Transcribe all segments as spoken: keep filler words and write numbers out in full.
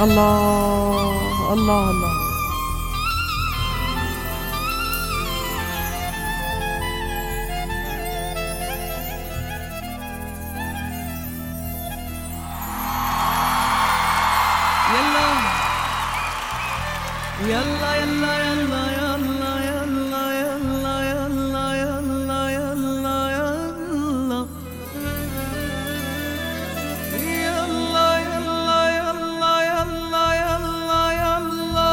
الله الله الله. يلا يلا يلا يلا يلا يلا يلا يلا يلا يلا يلا يلا يلا يلا يلا يلا يلا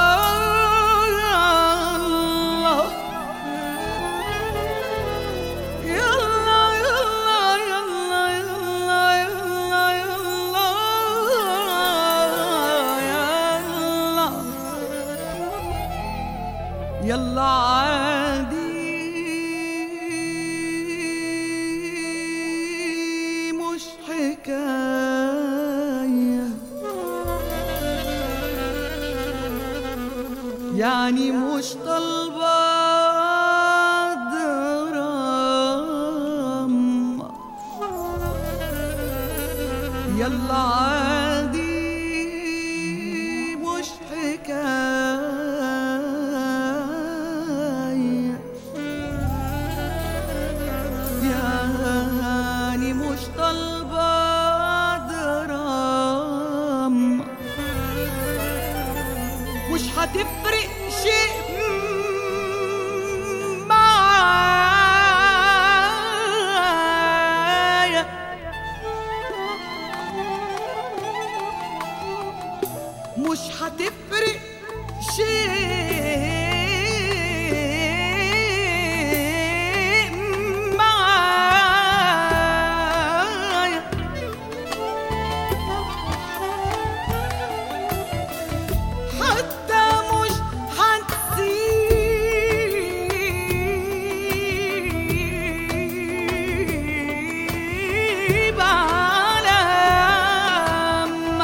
يلا عادي مش حكاية، يعني مش طالبة دراما. يلا عادي مش حكاية، يعني مش طالبة دراما. مش هتفرق شيء معايا، مش هتفرق شيء معايا. حتى مش هتسيب علامة.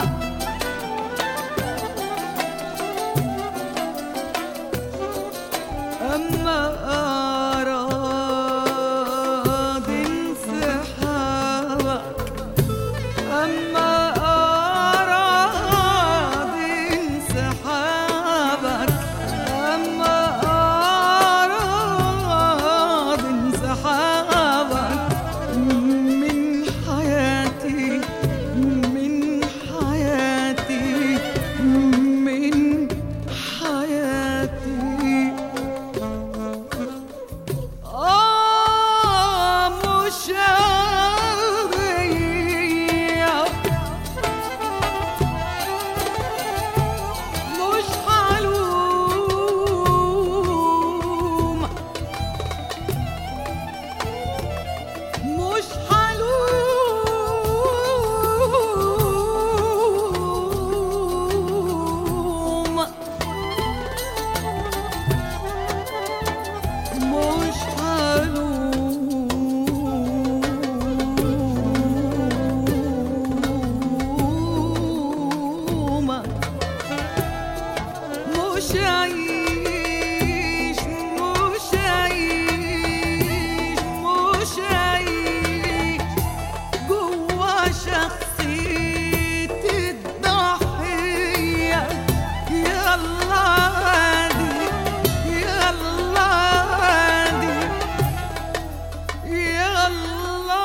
أما أراد انسحابك، أما أراد انسحابك، أما أراد انسحابك من حياتي، من حياتي، من حياتي. آه مش هغير، مش حلوم، مش حلوم، مش حلوم. مش عيش، مش عيش، مش عيش جوا شخصية الضحية. يلا عادي، يلا عادي، يلا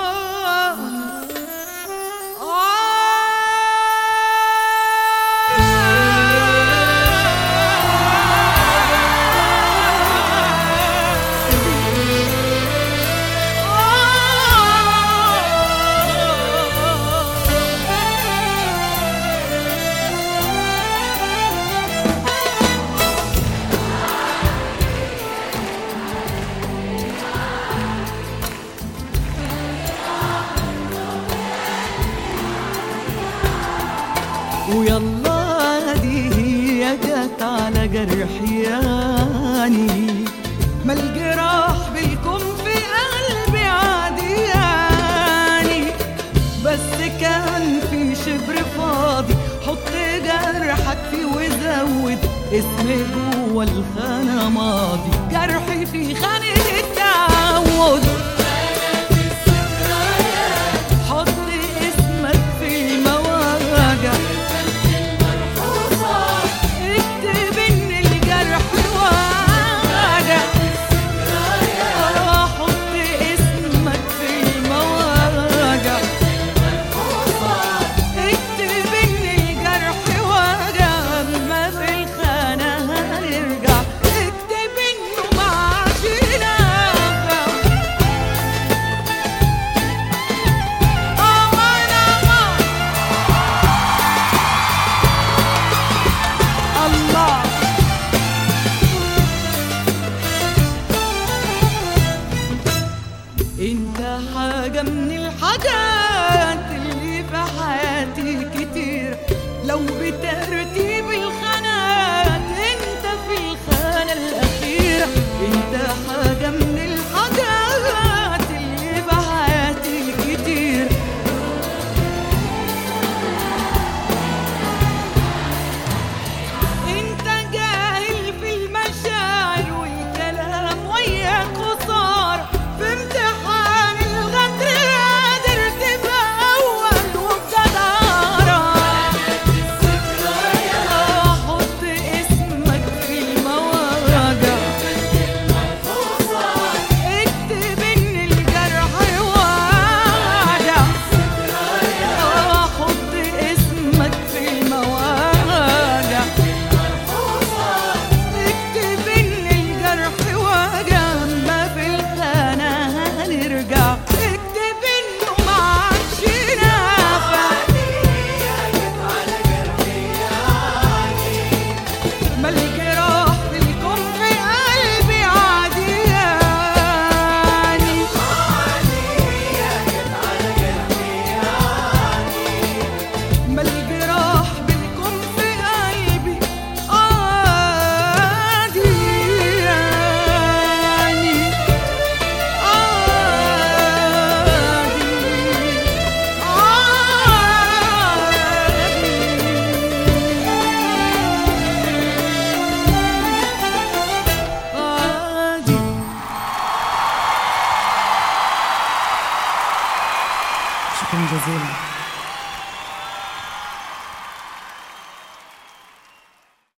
ويلا دي هي جت على جرحي، يعني ما الجراح بالكم في قلبي عادياني. بس كان في شبر فاضي، حط جرحك فيه وزود اسمي جوا الخانة ماضي. جرحي في خانة التعود، حط اسمك في مواجع. لو بترتيب الخانات انت في الخانة الأخيرة، انت حاجة من الحاجات اللي بحياتي كتير. انت جاهل في المشاعر والكلام وياك خسارة، في امتحان الغدر قادر تبقى أول وبجدارة. حط اسمك في المواجع، اكتب ان الجرح واجع. حط اسمك في المواجع، اكتب ان الجرح واجع. ما في الخانة هنرجع، اكتب انه ما عادش نافع. ما الجراح في الكون في قلبي عادياني. ما الجراح بالكون في قلبي عادي يعني عادي عادي. شكرا جزيلا.